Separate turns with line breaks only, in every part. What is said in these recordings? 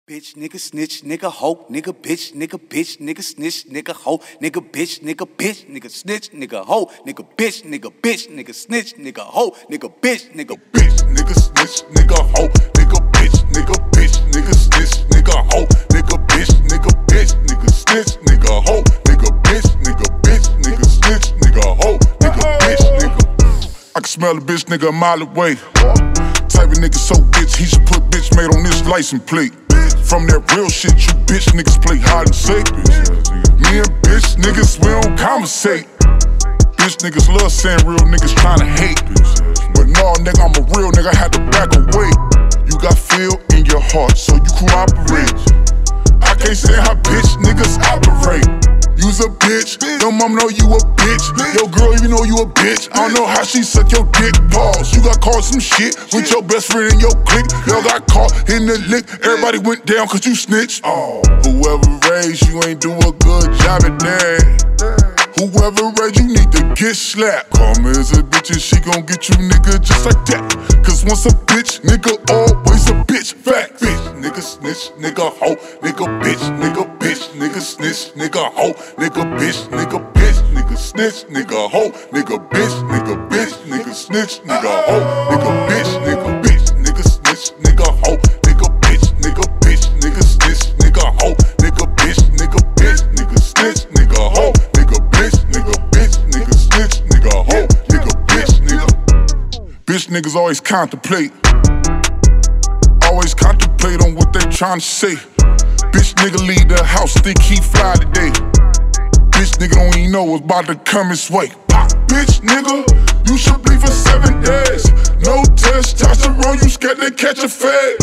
Bitch, nigga, snitch, nigga, hoe, nigga, bitch, nigga, snitch, nigga, hoe, nigga, bitch, nigga, snitch, nigga, hoe, nigga, bitch, nigga, snitch, nigga, hoe, nigga, bitch, nigga,
snitch, nigga, hoe, nigga, bitch, nigga, snitch, nigga, hoe, nigga, bitch, nigga, snitch, nigga, hoe, nigga, bitch, nigga, snitch, nigga, hoe, nigga, bitch, nigga. I can smell a bitch nigga a mile away. Type of nigga so bitch, he should put bitch made on this license plate. From that real shit, you bitch niggas play hide and seek. Me and bitch niggas, we don't conversate. Bitch niggas love saying real niggas tryna hate. But no, nigga, I'm a real nigga, I had to back away. You got feel in your heart, so you cooperate. I can't say how bitch niggas operate. You's a bitch, your mom know you a bitch. Your girl even know you a bitch. I don't know how she suck your dick. Pause. You got caught some shit with your best friend in your clique. Y'all got caught in the lick. Everybody went down cause you snitched. Whoever raised you ain't do a good job at that. Whoever raised you need to get slapped. Karma is a bitch and she gon' get you nigga just like that. Cause once a bitch, nigga always a bitch. Fact, bitch, nigga snitch, nigga hoe, nigga bitch, nigga snitch, nigga hoe, nigga bitch, nigga snitch, nigga hoe, nigga bitch, nigga snitch, nigga hoe, nigga bitch, nigga snitch, nigga hoe, nigga bitch, nigga snitch, nigga hoe, nigga bitch, nigga snitch, nigga hoe, nigga bitch, nigga snitch, nigga hoe, nigga bitch, nigga. Bitch niggas always contemplate. Always contemplate on what they tryna say. Bitch nigga leave the house, think he fly today. Bitch nigga don't even know what's about to come his way. Bitch nigga, you should bleed for 7 days. No testosterone, you scared to catch a fade.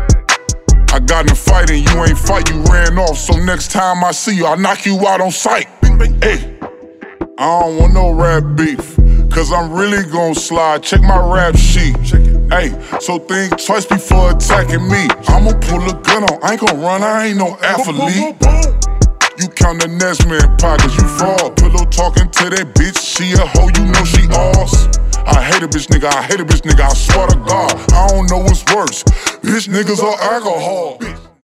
I got in a fight and you ain't fight, you ran off. So next time I see you, I'll knock you out on sight. Hey, I don't want no rap beef, cause I'm really gon' slide. Check my rap sheet. Hey, so think twice before attacking me. I'ma pull a gun on, I ain't gon' run, I ain't no athlete. You count the next man pockets, you fraud. Pillow talking to that bitch, she a hoe, you know she ours. I hate a bitch nigga, I swear to God. I don't know what's worse, bitch niggas or alcohol.